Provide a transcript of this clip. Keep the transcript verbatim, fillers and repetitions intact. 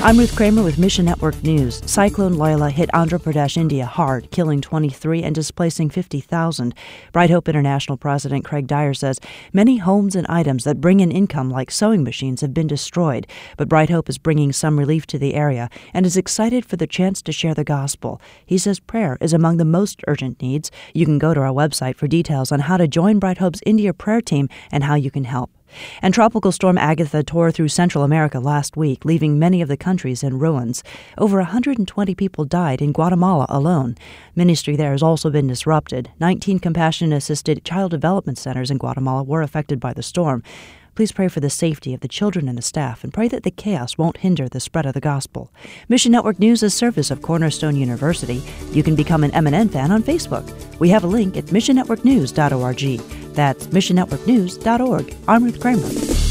I'm Ruth Kramer with Mission Network News. Cyclone Laila hit Andhra Pradesh, India hard, killing twenty-three and displacing fifty thousand. Bright Hope International President Craig Dyer says many homes and items that bring in income like sewing machines have been destroyed, but Bright Hope is bringing some relief to the area and is excited for the chance to share the gospel. He says prayer is among the most urgent needs. You can go to our website for details on how to join Bright Hope's India prayer team and how you can help. And Tropical Storm Agatha tore through Central America last week, leaving many of the countries in ruins. Over one hundred twenty people died in Guatemala alone. Ministry there has also been disrupted. nineteen compassion-assisted child development centers in Guatemala were affected by the storm. Please pray for the safety of the children and the staff, and pray that the chaos won't hinder the spread of the gospel. Mission Network News is a service of Cornerstone University. You can become an M N N fan on Facebook. We have a link at mission network news dot org. That's mission network news dot org. I'm Ruth Kramer.